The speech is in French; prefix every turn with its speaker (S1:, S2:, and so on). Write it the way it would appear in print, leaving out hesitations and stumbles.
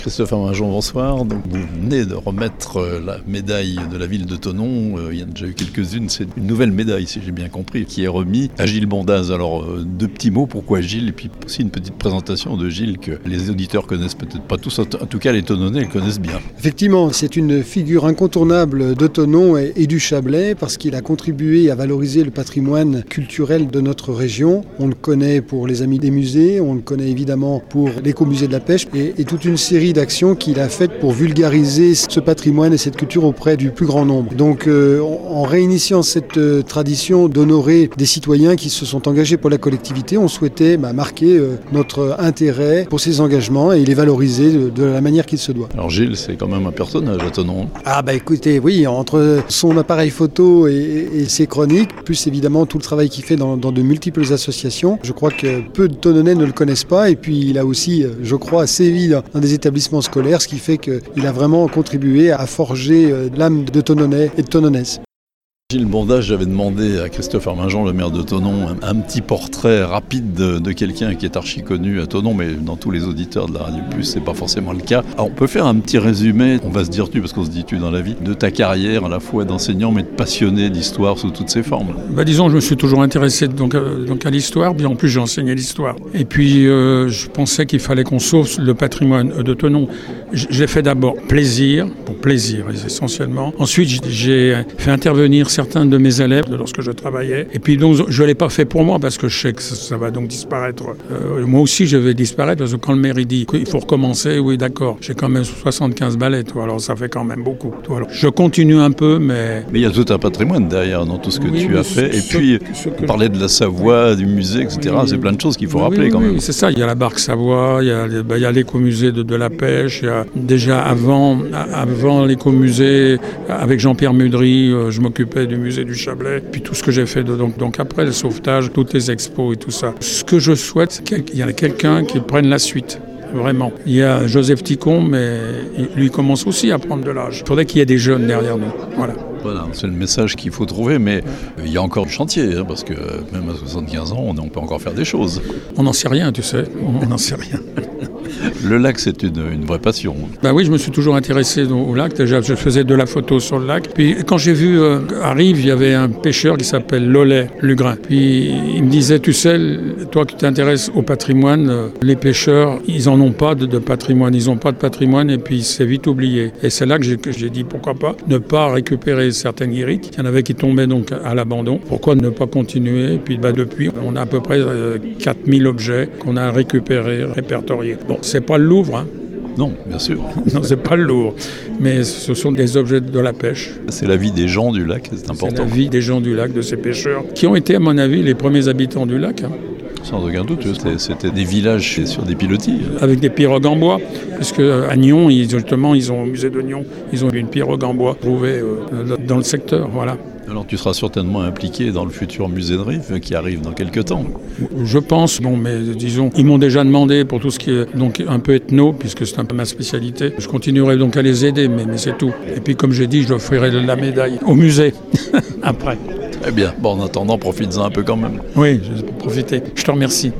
S1: Christophe Arminjon, bonsoir. Donc, vous venez de remettre la médaille de la ville de Thonon. Il y en a déjà eu quelques-unes. C'est une nouvelle médaille, si j'ai bien compris, qui est remise à Gilles Bondaz. Alors, deux petits mots. Pourquoi Gilles? Et puis aussi une petite présentation de Gilles que les auditeurs connaissent peut-être pas tous. En tout cas, les Thononnais le connaissent bien.
S2: Effectivement, c'est une figure incontournable de Thonon et du Chablais parce qu'il a contribué à valoriser le patrimoine culturel de notre région. On le connaît pour les Amis des musées, on le connaît évidemment pour l'écomusée de la pêche et toute une série d'actions qu'il a faites pour vulgariser ce patrimoine et cette culture auprès du plus grand nombre. Donc en réinitiant cette tradition d'honorer des citoyens qui se sont engagés pour la collectivité, on souhaitait marquer notre intérêt pour ces engagements et les valoriser de la manière qu'il se doit.
S1: Alors Gilles, c'est quand même un personnage à Thonon.
S2: Écoutez, oui, entre son appareil photo et ses chroniques, plus évidemment tout le travail qu'il fait dans de multiples associations, je crois que peu de Thononnais ne le connaissent pas et puis il a aussi, je crois, sévi dans des établissements scolaires, ce qui fait qu'il a vraiment contribué à forger l'âme de Thononnais et de Thononnaises.
S1: Gilles Bondaz, j'avais demandé à Christophe Arminjon, le maire de Thonon, un petit portrait rapide de quelqu'un qui est archi connu à Thonon, mais dans tous les auditeurs de la Radio Plus, c'est pas forcément le cas. Alors, on peut faire un petit résumé, on va se dire tu, parce qu'on se dit tu dans la vie, de ta carrière à la fois d'enseignant, mais de passionné d'histoire sous toutes ses formes.
S3: Disons, je me suis toujours intéressé donc à l'histoire, puis en plus j'ai enseigné l'histoire. Et puis, je pensais qu'il fallait qu'on sauve le patrimoine de Thonon. J'ai fait d'abord pour plaisir essentiellement. Ensuite, j'ai fait intervenir certains de mes élèves lorsque je travaillais. Et puis donc je ne l'ai pas fait pour moi parce que je sais que ça va donc disparaître. Moi aussi je vais disparaître parce que quand le maire il dit qu'il faut recommencer, oui d'accord, j'ai quand même 75 ballets, alors ça fait quand même beaucoup. Alors, je continue un peu mais
S1: il y a tout un patrimoine derrière dans tout ce que tu as fait. Et puis on parlait de la Savoie, du musée, etc. C'est plein de choses qu'il faut rappeler quand même.
S3: Oui, c'est ça, il y a la barque Savoie, il y a l'écomusée de la pêche, il y a déjà avant l'écomusée avec Jean-Pierre Mudry, je m'occupais du musée du Chablais, puis tout ce que j'ai fait donc après le sauvetage, toutes les expos et tout ça. Ce que je souhaite, c'est qu'il y ait quelqu'un qui prenne la suite. Vraiment. Il y a Joseph Ticon, mais lui commence aussi à prendre de l'âge. Il faudrait qu'il y ait des jeunes derrière nous. Voilà,
S1: c'est le message qu'il faut trouver, mais il y a encore du chantier, parce que même à 75 ans, on peut encore faire des choses.
S3: On n'en sait rien, tu sais, on n'en sait rien.
S1: Le lac, c'est une vraie passion.
S3: Oui, je me suis toujours intéressé au lac. Déjà, je faisais de la photo sur le lac. Puis quand j'ai vu à Rives, il y avait un pêcheur qui s'appelle Lollet Lugrin. Puis il me disait, tu sais, toi qui t'intéresses au patrimoine, les pêcheurs, ils n'en ont pas de patrimoine. Ils n'ont pas de patrimoine et puis c'est vite oublié. Et c'est là que j'ai dit, pourquoi pas ne pas récupérer certaines guérites. Il y en avait qui tombaient donc à l'abandon. Pourquoi ne pas continuer? Et puis depuis, on a à peu près 4000 objets qu'on a récupérés, répertoriés. Bon, c'est pas le Louvre, hein.
S1: Non, bien sûr.
S3: Non, c'est pas le Louvre, mais ce sont des objets de la pêche.
S1: C'est la vie des gens du lac, c'est important.
S3: C'est la vie des gens du lac, de ces pêcheurs, qui ont été, à mon avis, les premiers habitants du lac.
S1: Sans aucun doute, c'était des villages sur des pilotis.
S3: Avec des pirogues en bois, puisque à Nyon, ils ont au musée de Nyon, ils ont une pirogue en bois trouvée dans le secteur, voilà.
S1: Alors tu seras certainement impliqué dans le futur musée de Rives qui arrive dans quelques temps.
S3: Je pense, mais disons, ils m'ont déjà demandé pour tout ce qui est donc un peu ethno, puisque c'est un peu ma spécialité. Je continuerai donc à les aider, mais c'est tout. Et puis comme j'ai dit, je offrirai la médaille au musée après.
S1: Eh bien, en attendant, profites-en un peu quand même.
S3: Oui, je vais profiter. Je te remercie.